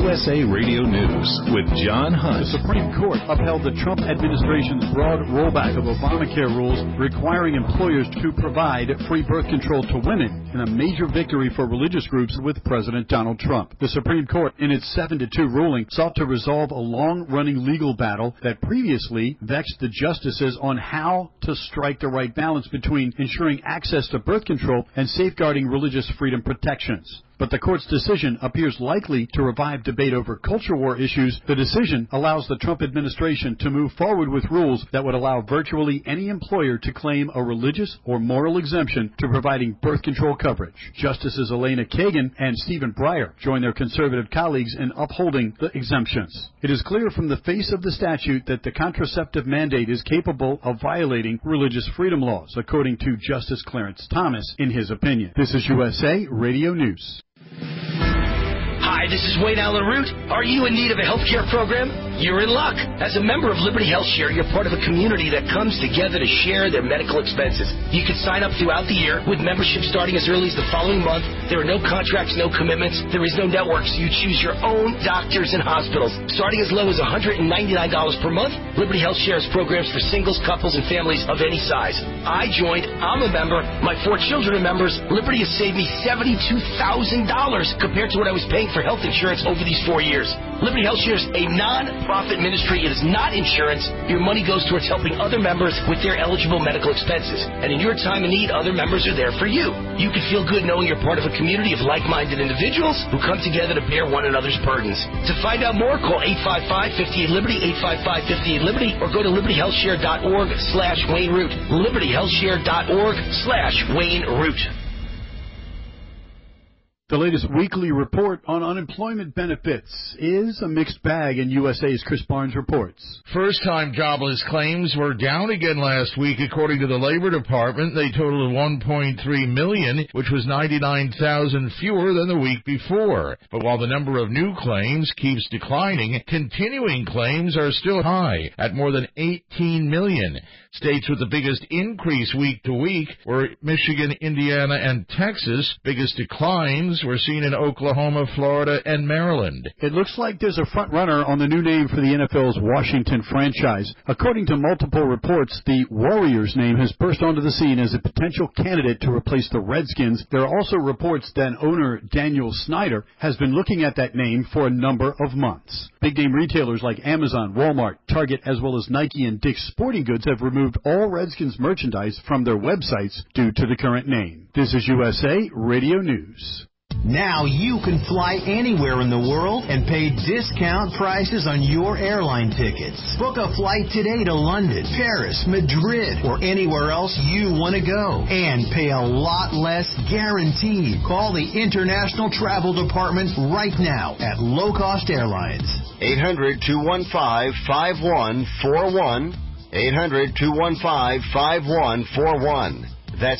USA Radio News with John Hunt. The Supreme Court upheld the Trump administration's broad rollback of Obamacare rules requiring employers to provide free birth control to women in a major victory for religious groups with President Donald Trump. The Supreme Court, in its 7-2 ruling, sought to resolve a long-running legal battle that previously vexed the justices on how to strike the right balance between ensuring access to birth control and safeguarding religious freedom protections. But the court's decision appears likely to revive debate over culture war issues. The decision allows the Trump administration to move forward with rules that would allow virtually any employer to claim a religious or moral exemption to providing birth control coverage. Justices Elena Kagan and Stephen Breyer join their conservative colleagues in upholding the exemptions. It is clear from the face of the statute that the contraceptive mandate is capable of violating religious freedom laws, according to Justice Clarence Thomas in his opinion. This is USA Radio News. Hi, this is Wayne Allen Root. Are you in need of a health care program? You're in luck. As a member of Liberty Health Share, you're part of a community that comes together to share their medical expenses. You can sign up throughout the year with membership starting as early as the following month. There are no contracts, no commitments. There is no network, so you choose your own doctors and hospitals. Starting as low as $199 per month, Liberty Health Share has programs for singles, couples, and families of any size. I joined. I'm a member. My 4 children are members. Liberty has saved me $72,000 compared to what I was paying for health insurance over these 4 years. Liberty Health Share is a non-profit ministry. It is not insurance. Your money goes towards helping other members with their eligible medical expenses. And in your time of need, other members are there for you. You can feel good knowing you're part of a community of like-minded individuals who come together to bear one another's burdens. To find out more, call 855-58-LIBERTY, 855-58-LIBERTY, or go to libertyhealthshare.org/Wayne Root. libertyhealthshare.org/Wayne Root. The latest weekly report on unemployment benefits is a mixed bag, and USA's Chris Barnes reports. First-time jobless claims were down again last week, according to the Labor Department. They totaled 1.3 million, which was 99,000 fewer than the week before. But while the number of new claims keeps declining, continuing claims are still high at more than 18 million. States with the biggest increase week to week were Michigan, Indiana, and Texas. Biggest declines were seen in Oklahoma, Florida, and Maryland. It looks like there's a front runner on the new name for the NFL's Washington franchise. According to multiple reports, the Warriors name has burst onto the scene as a potential candidate to replace the Redskins. There are also reports that owner Daniel Snyder has been looking at that name for a number of months. Big-name retailers like Amazon, Walmart, Target, as well as Nike and Dick's Sporting Goods have removed all Redskins merchandise from their websites due to the current name. This is USA Radio News. Now you can fly anywhere in the world and pay discount prices on your airline tickets. Book a flight today to London, Paris, Madrid, or anywhere else you want to go. And pay a lot less guaranteed. Call the International Travel Department right now at Low Cost Airlines. 800-215-5141. 800-215-5141. That's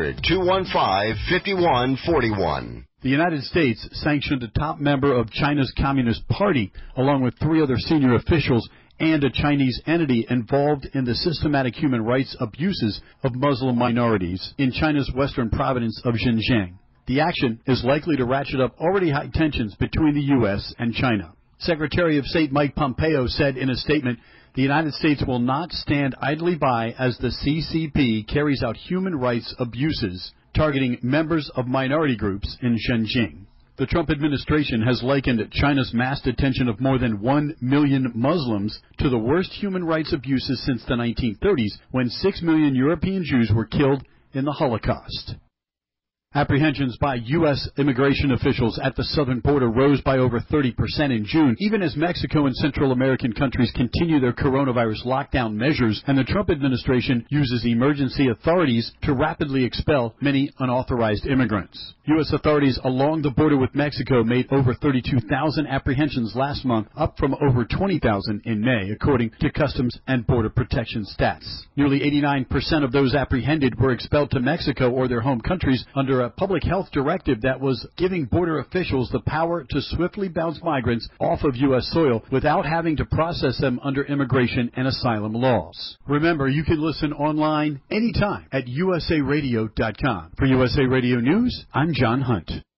800-215-5141. The United States sanctioned a top member of China's Communist Party, along with 3 other senior officials and a Chinese entity involved in the systematic human rights abuses of Muslim minorities in China's western province of Xinjiang. The action is likely to ratchet up already high tensions between the U.S. and China. Secretary of State Mike Pompeo said in a statement, the United States will not stand idly by as the CCP carries out human rights abuses targeting members of minority groups in Xinjiang. The Trump administration has likened China's mass detention of more than 1 million Muslims to the worst human rights abuses since the 1930s, when 6 million European Jews were killed in the Holocaust. Apprehensions by U.S. immigration officials at the southern border rose by over 30% in June, even as Mexico and Central American countries continue their coronavirus lockdown measures, and the Trump administration uses emergency authorities to rapidly expel many unauthorized immigrants. U.S. authorities along the border with Mexico made over 32,000 apprehensions last month, up from over 20,000 in May, according to Customs and Border Protection stats. Nearly 89% of those apprehended were expelled to Mexico or their home countries under a public health directive that was giving border officials the power to swiftly bounce migrants off of U.S. soil without having to process them under immigration and asylum laws. Remember, you can listen online anytime at usaradio.com. For USA Radio News, I'm John Hunt.